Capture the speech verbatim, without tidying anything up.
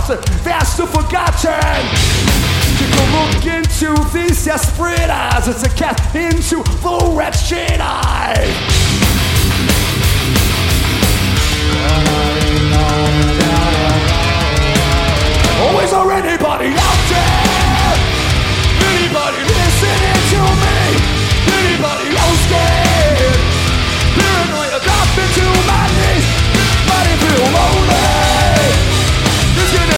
lost and faster forgotten. Take a look into these desperate eyes. It's a cat into the wretched